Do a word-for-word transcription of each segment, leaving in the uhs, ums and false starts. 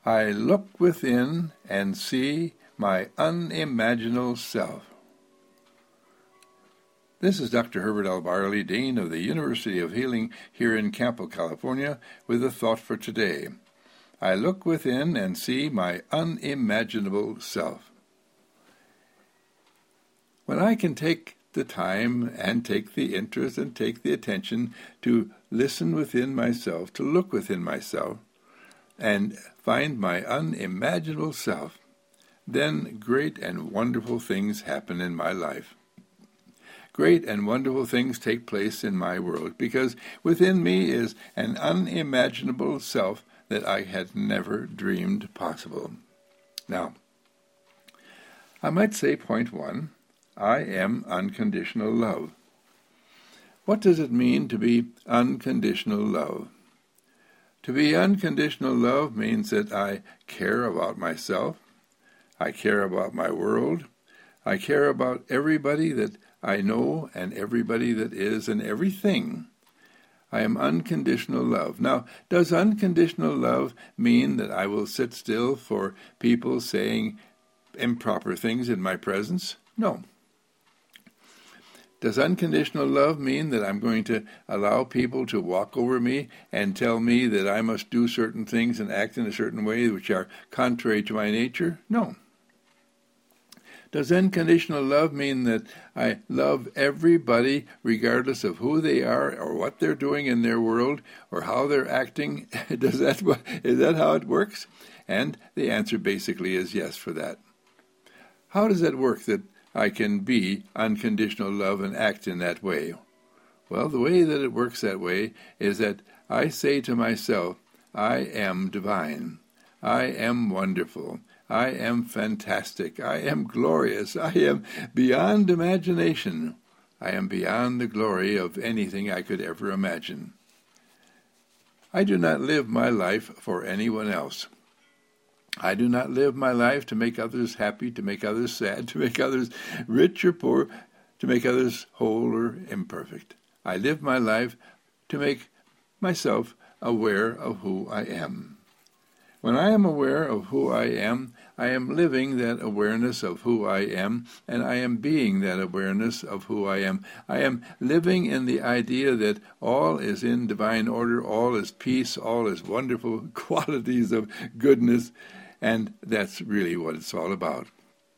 I look within and see my unimaginable self. This is Doctor Herbert L. Barley, Dean of the University of Healing here in Campo, California, with a thought for today. I look within and see my unimaginable self. When I can take the time and take the interest and take the attention to listen within myself, to look within myself, and find my unimaginable self, then great and wonderful things happen in my life. Great and wonderful things take place in my world, because within me is an unimaginable self that I had never dreamed possible. Now, I might say, point one, I am unconditional love. What does it mean to be unconditional love? To be unconditional love means that I care about myself, I care about my world, I care about everybody that I know and everybody that is and everything. I am unconditional love. Now, does unconditional love mean that I will sit still for people saying improper things in my presence? No. Does unconditional love mean that I'm going to allow people to walk over me and tell me that I must do certain things and act in a certain way which are contrary to my nature? No. Does unconditional love mean that I love everybody regardless of who they are or what they're doing in their world or how they're acting? Does that, is that how it works? And the answer basically is yes for that. How does that work that I can be unconditional love and act in that way? Well, the way that it works that way is that I say to myself, I am divine. I am wonderful. I am fantastic. I am glorious. I am beyond imagination. I am beyond the glory of anything I could ever imagine. I do not live my life for anyone else. I do not live my life to make others happy, to make others sad, to make others rich or poor, to make others whole or imperfect. I live my life to make myself aware of who I am. When I am aware of who I am, I am living that awareness of who I am, and I am being that awareness of who I am. I am living in the idea that all is in divine order, all is peace, all is wonderful qualities of goodness, and that's really what it's all about.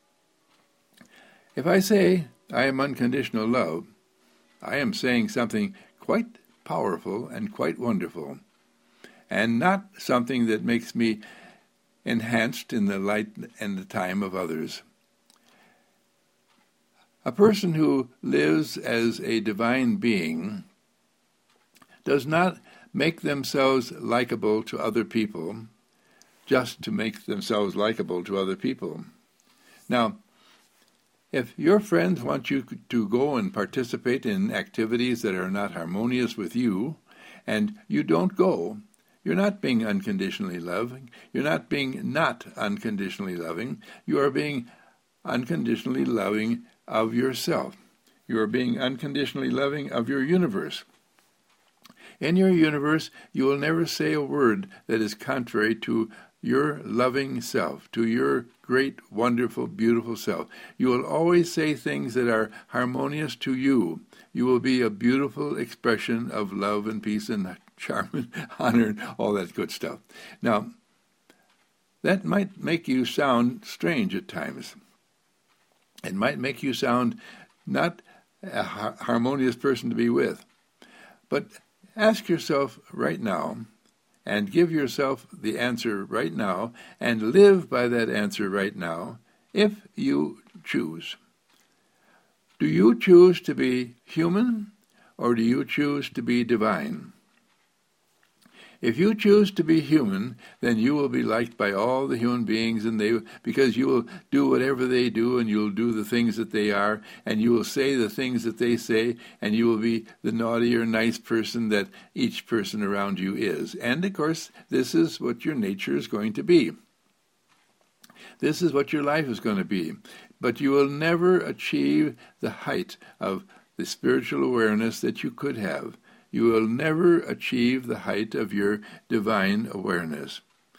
If I say I am unconditional love, I am saying something quite powerful and quite wonderful, and not something that makes me enhanced in the light and the time of others. A person who lives as a divine being does not make themselves likable to other people just to make themselves likable to other people. Now, if your friends want you to go and participate in activities that are not harmonious with you, and you don't go, you're not being unconditionally loving. You're not being not unconditionally loving. You are being unconditionally loving of yourself. You are being unconditionally loving of your universe. In your universe, you will never say a word that is contrary to your loving self, to your great, wonderful, beautiful self. You will always say things that are harmonious to you. You will be a beautiful expression of love and peace and charm and honor and all that good stuff. Now, that might make you sound strange at times. It might make you sound not a harmonious person to be with. But ask yourself right now, and give yourself the answer right now, and live by that answer right now, if you choose. Do you choose to be human, or do you choose to be divine? If you choose to be human, then you will be liked by all the human beings, and they because you will do whatever they do, and you'll do the things that they are, and you will say the things that they say, and you will be the naughty or nice person that each person around you is. And, of course, this is what your nature is going to be. This is what your life is going to be. But you will never achieve the height of the spiritual awareness that you could have. You will never achieve the height of your divine awareness.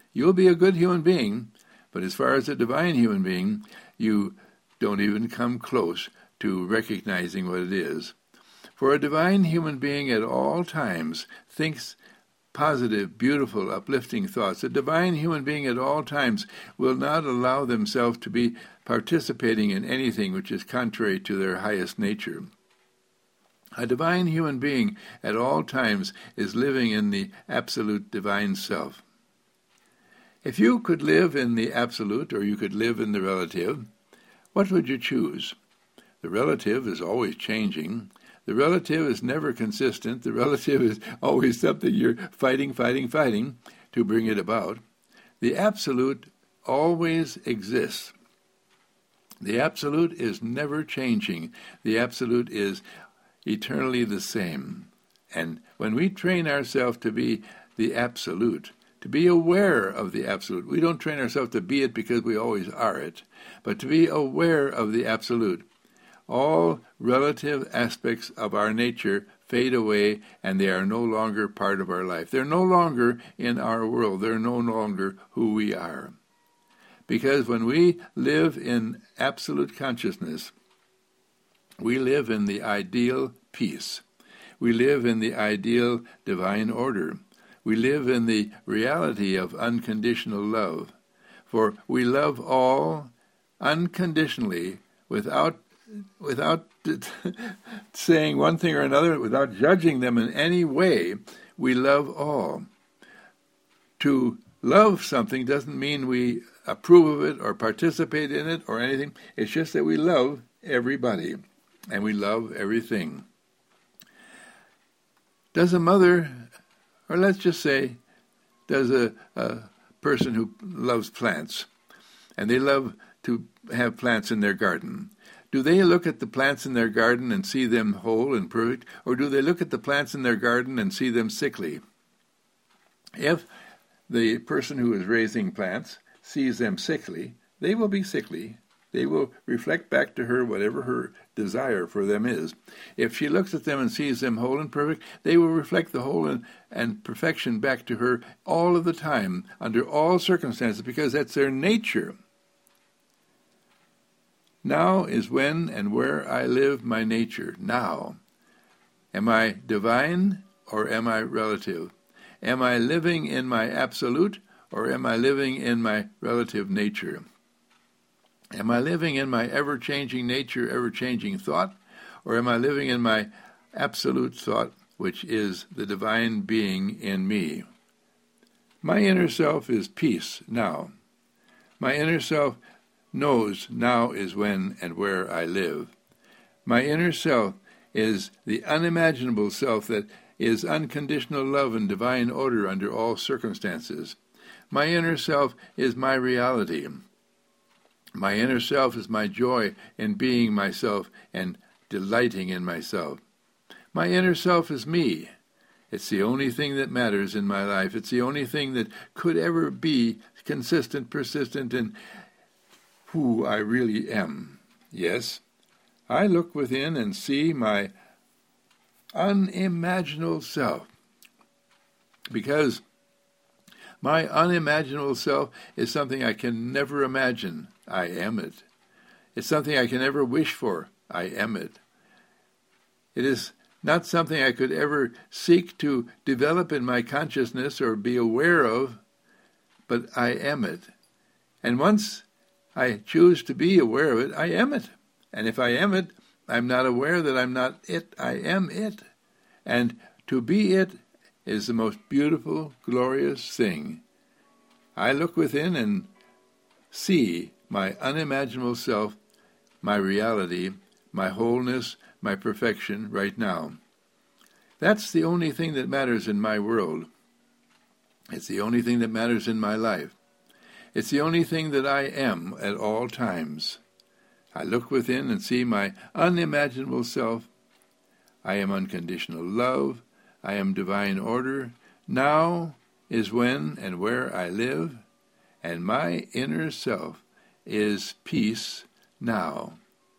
You'll be a good human being, but as far as a divine human being, you don't even come close to recognizing what it is. For a divine human being at all times thinks positive, beautiful, uplifting thoughts. A divine human being at all times will not allow themselves to be participating in anything which is contrary to their highest nature. A divine human being at all times is living in the absolute divine self. If you could live in the absolute, or you could live in the relative, what would you choose? The relative is always changing. The relative is never consistent. The relative is always something you're fighting, fighting, fighting to bring it about. The absolute always exists. The absolute is never changing. The absolute is eternally the same. And when we train ourselves to be the absolute, to be aware of the absolute, we don't train ourselves to be it because we always are it, but to be aware of the absolute, all relative aspects of our nature fade away, and they are no longer part of our life. They're no longer in our world. They're no longer who we are. Because when we live in absolute consciousness, we live in the ideal peace. We live in the ideal divine order. We live in the reality of unconditional love. For we love all unconditionally, without without saying one thing or another, without judging them in any way. We love all. To love something doesn't mean we approve of it or participate in it or anything. It's just that we love everybody and we love everything. Does a mother, or let's just say, does a, a person who loves plants, and they love to have plants in their garden, do they look at the plants in their garden and see them whole and perfect, or do they look at the plants in their garden and see them sickly? If the person who is raising plants sees them sickly, they will be sickly. They will reflect back to her whatever her desire for them is. If she looks at them and sees them whole and perfect, they will reflect the whole and, and perfection back to her all of the time, under all circumstances, because that's their nature. Now is when and where I live my nature. Now. Am I divine or am I relative? Am I living in my absolute or am I living in my relative nature? Am I living in my ever-changing nature, ever-changing thought, or am I living in my absolute thought, which is the divine being in me? My inner self is peace now. My inner self knows now is when and where I live. My inner self is the unimaginable self that is unconditional love and divine order under all circumstances. My inner self is my reality. My inner self is my joy in being myself and delighting in myself. My inner self is me. It's the only thing that matters in my life. It's the only thing that could ever be consistent, persistent, and who I really am. Yes, I look within and see my unimaginable self, because my unimaginable self is something I can never imagine. I am it. It's something I can never wish for. I am it. It is not something I could ever seek to develop in my consciousness or be aware of, but I am it. And once I choose to be aware of it, I am it. And if I am it, I'm not aware that I'm not it. I am it. And to be it is the most beautiful, glorious thing. I look within and see my unimaginable self, my reality, my wholeness, my perfection right now. That's the only thing that matters in my world. It's the only thing that matters in my life. It's the only thing that I am at all times. I look within and see my unimaginable self. I am unconditional love. I am divine order. Now is when and where I live, and my inner self is peace now.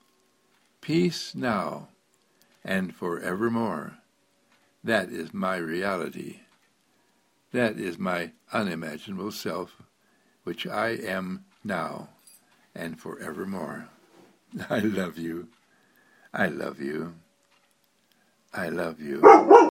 Peace now and forevermore. That is my reality. That is my unimaginable self, which I am now and forevermore. I love you. I love you. I love you.